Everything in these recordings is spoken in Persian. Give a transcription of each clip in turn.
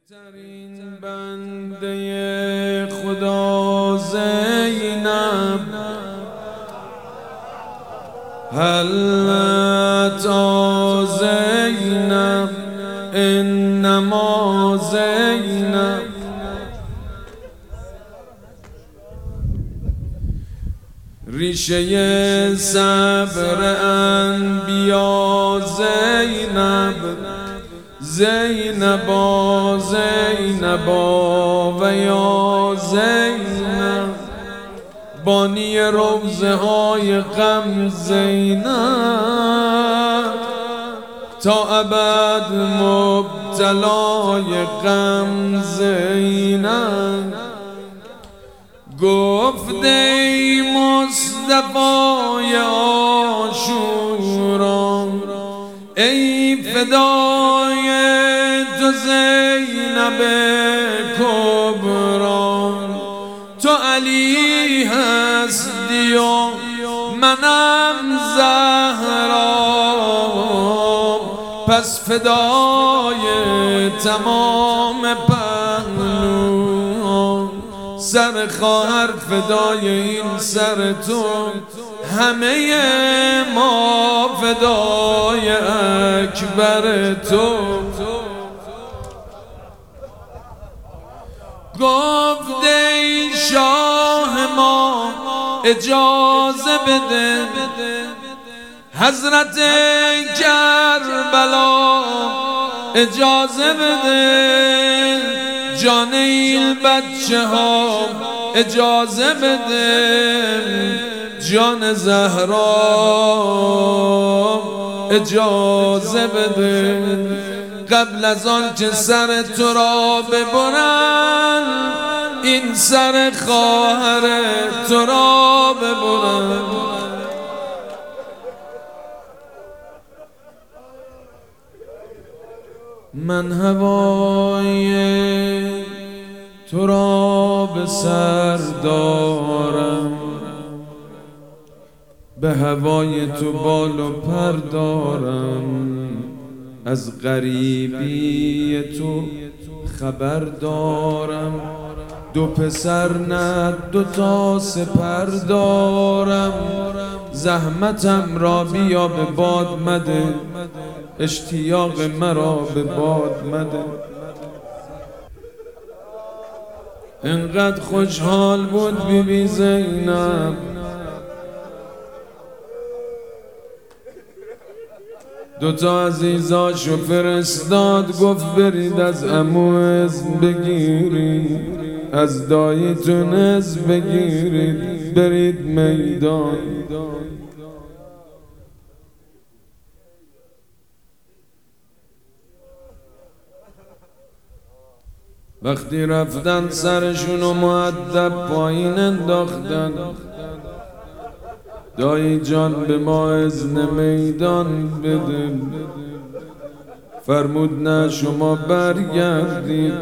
بهترین بنده خدا زینب حلتا زینب انما زینب ریشه صبر انبیا زینب زینبا زینبا و یا زینب بانی روضه های غم زینب تا ابد مبتلای غم زینب گفت ای مصطفی عاشورا ای فدای تو زینب کبرا تو علی هستی و منم زهرا پس فدای تمام پهلوان سر خواهر فدای این سر تو همه ما فدای اکبر تو گفت ای شاه ما اجازه بده حضرت کربلا اجازه بده جان این بچه ها اجازه بده جان زهرا اجازه بده قبل از آن که سر تو را ببرن این سر خواهر تو را ببرن من هوای تو را به سر دارم به هوای تو بال و پر دارم از غریبی تو خبر دارم دو پسر نه دو تا سپر دارم زحمتم را بیا به باد مده اشتیاق مرا به باد مده انقدر خوشحال بود بی زینب دوتا عزیزاشو فرستاد گفت برید از عمو اذن بگیرید از داییتون اذن بگیرید برید میدان وقتی رفتن سرشونو مؤدب پایین انداختن دایی جان به ما اذن میدان بده فرمود نه شما برگردید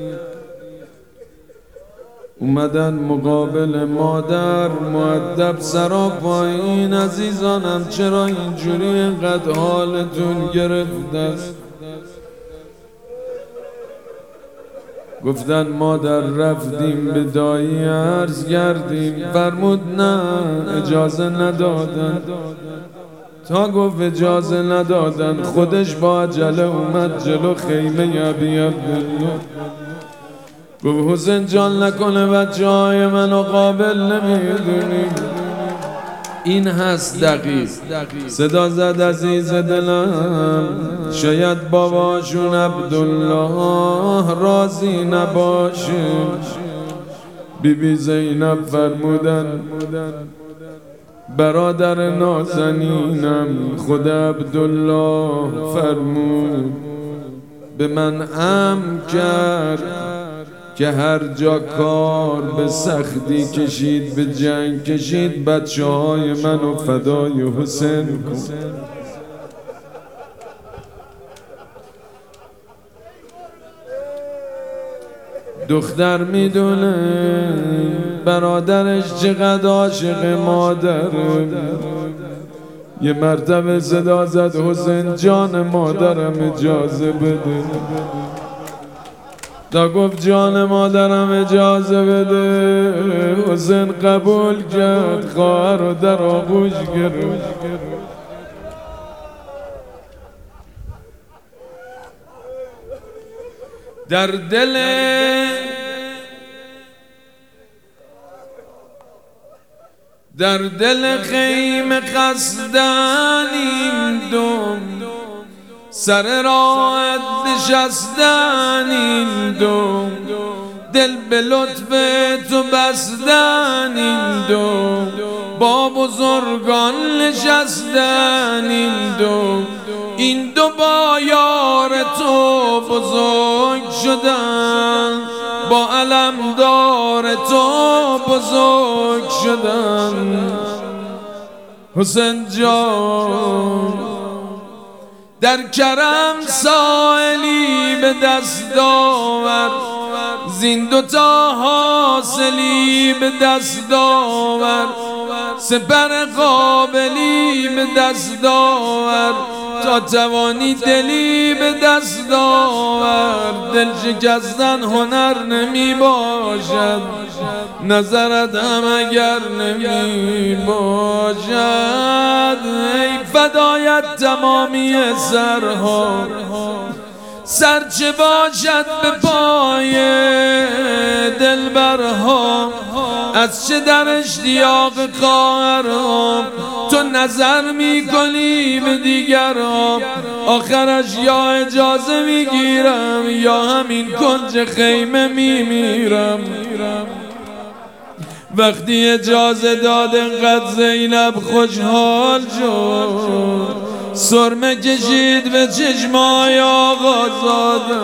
اومدن مقابل مادر مؤدب سرا پایین عزیزانم چرا اینجوری اینقدر حالتون گرفته است گفتن مادر رفتیم به دایی عرض کردیم فرمود نه اجازه ندادن تا گفت اجازه ندادن خودش با عجله اومد جلو خیمه ابی عبدالله گفت حسین جان نکنه بچه های منو قابل نمیدونی این هست دقیق صدا زد عزیز دلم شاید باباشون عبدالله راضی نباشه بی زینب فرمودن برادر نازنینم خدا عبدالله فرمود به من امر کرد که هر جا کار به سختی کشید به جنگ کشید بچه های منو فدای حسین کن دختر میدونه برادرش چقدر عاشق مادره یه مرتبه صدا زد حسین جان مادرم اجازه بده تا گفت جان مادرم اجازه بده. حسین قبول کرد، خواهر رو در آغوش گرفت. در دل خیمه خستن این دوم، سر راحت نشستن این دوم، دل به لطف تو بستن این دوم، با بزرگان نشستن این دوم، این دو با یار تو بزرگ شدن، با علمدار تو بزرگ شدن. حسین جان در کرم سائلی به دست آور، زین دوتا حاصلی به دست آور، سپر قابلی به دست آور، تا توانی دلی به دست آور. دل شکستن هنر نمی باشد، نظرت هم اگر نمی باشد. ای فدایت تمامی سرها، سر چه باشد به پای دلبرها، از چه در اشتیاق خواهرها تو نظر میکنی به دیگرها. آخرش یا اجازه میگیرم یا همین کنج خیمه میمیرم. وقتی اجازه داد انقدر زینب خوشحال شد، سرمه کشید به چشمای آقازاده.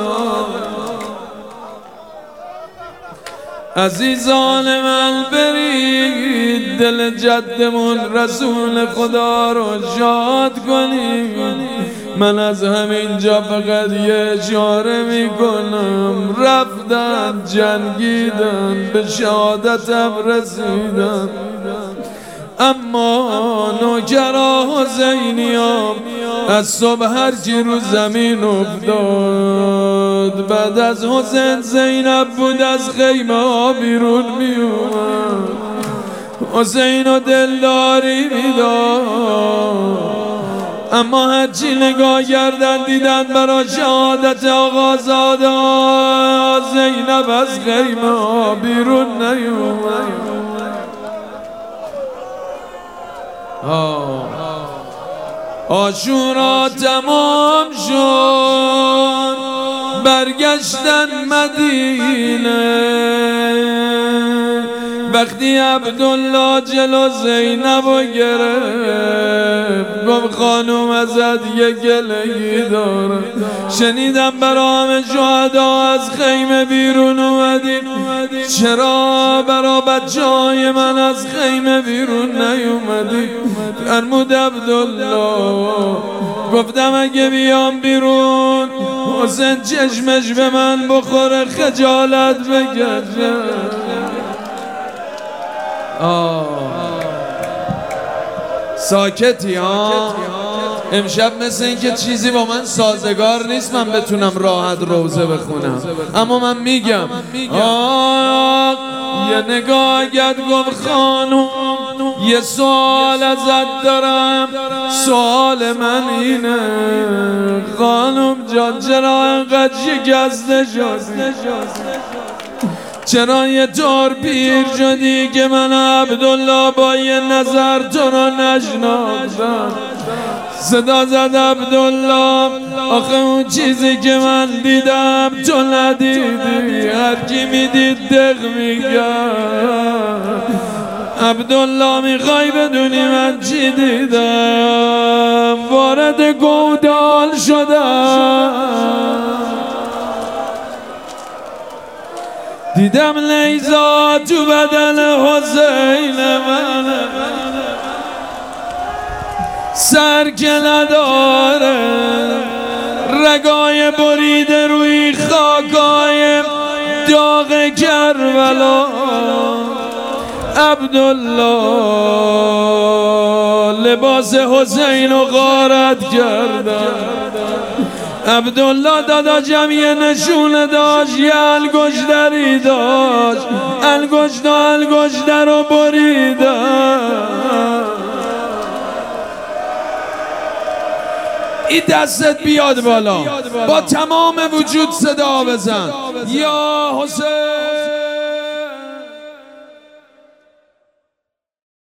عزیزان من برید دل جدمون رسول خدا رو شاد کنیم. من از همینجا فقط یه اشاره میکنم، رفتن جنگیدن به شهادتم رسیدن، اما نوکرا حسینیام از صبح هر کی رو زمین افتاد. بعد از حسین زینب بود از خیمه ها بیرون می اومد، حسین و دلداری میداد، اما هرچی نگاه کردن دیدن برای شهادت آقازاده زینب از خیمه ها بیرون نیومد. عاشورا تمام شد، برگشتن مدینه. وقتی عبدالله جلو زینب رو گرفت، گفت خانوم ازت یه گلگی داره، شنیدم برا همه شهدا از خیمه بیرون اومدی، چرا برا بچه های من از خیمه بیرون نیومدی؟ فرمود عبدالله، گفتم اگه بیام بیرون حسین چشمش به من بخوره خجالت بکشه. ساکتی ها؟ امشب مثل این که چیزی با من سازگار نیست من بتونم راحت روزه بخونم، اما من میگم یه نگاه گد. گفت خانوم یه سوال ازت دارم، سوال من اینه خانوم جان، چرا انقدر شکسته شدی؟ چرا یه طور پیر شدی که من عبدالله با یه نظر تو رو نشناختم؟ صدا زد عبدالله، آخه اون چیزی که من دیدم تو ندیدی، هر کی میدید دق میگرد. عبدالله میخوای بدونی من چی دیدم؟ وارد گودال شدم، دیدم نیزا تو بدن حسین من، سر که نداره، رگای بریده روی خاکای داغ کربلا. عبدالله لباس حسین رو غارت کردن، عبدالله دادا جمعی نشونه داشت، یه الگشتری داشت، الگشتر رو بریده. این دستت بیاد بالا، با تمام وجود صدا بزن یا حسین.